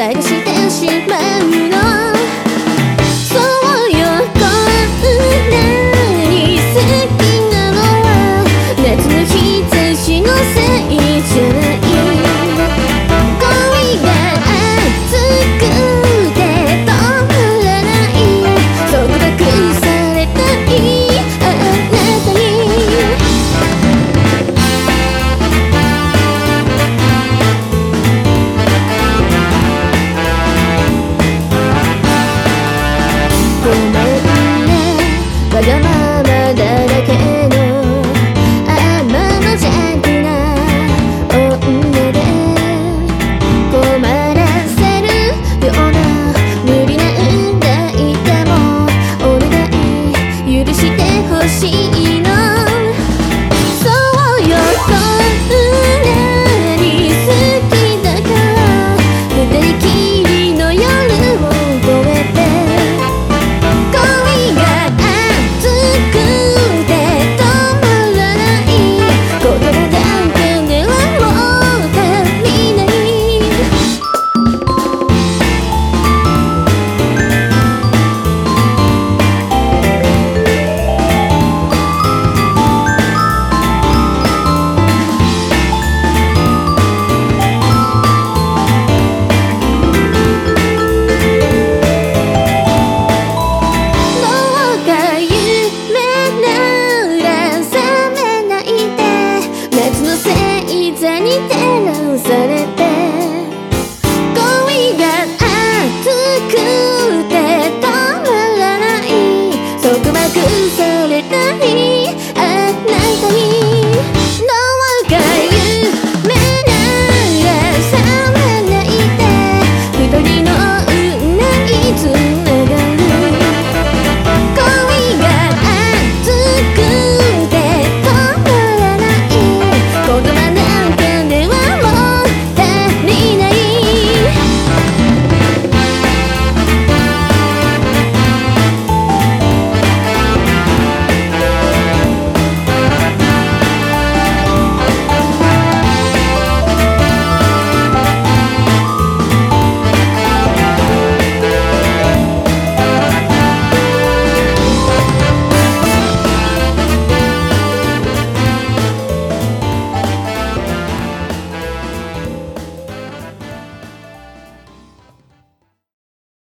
探してしまうの。そうよ、こんなに好きなのは夏の日差しのせいじゃない。恋が熱くて止まらない、束縛されたいあなたに。ごめんね、わがままだらけの甘の弱な女で、困らせるような無理難題でもお願い許してほしいの。そうよ、こんなに好きだから二人きりの夜を越えて、恋が熱くて止まらない、言葉だけではもう足りない。どうか夢なら覚めないで、夏の星座にて